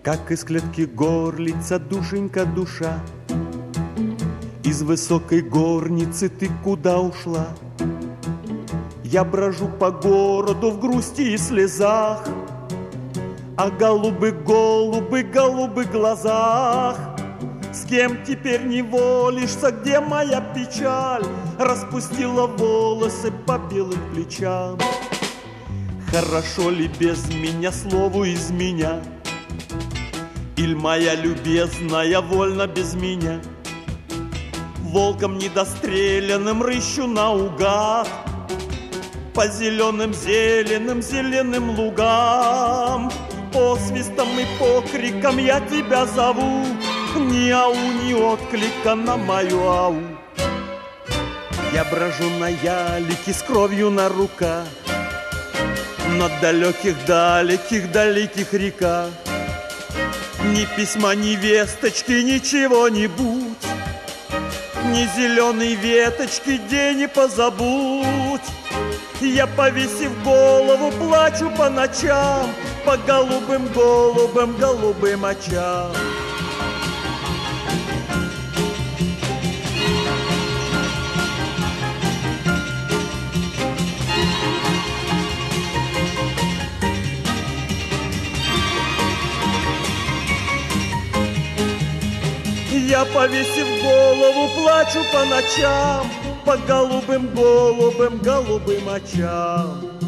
Как из клетки горлица, душенька, душа, из высокой горницы ты куда ушла? Я брожу по городу в грусти и слезах, а голубы, голубы, голубы глазах. С кем теперь не волишься, где моя печаль? Распустила волосы по белым плечам. Хорошо ли без меня слову из меня? Иль моя любезная вольна без меня? Волком недостреленным рыщу наугад по зеленым, зеленым, зеленым лугам. По свистам и по крикам я тебя зову, ни ау, ни отклика на мою ау. Я брожу на ялике с кровью на руках, на далеких, далеких, далеких реках. Ни письма, ни весточки, ничего-нибудь, ни зеленой веточки, где не позабудь. Я, повесив голову, плачу по ночам, по голубым, голубым, голубым очам. Я, повесив голову, плачу по ночам, по голубым, голубым, голубым очам.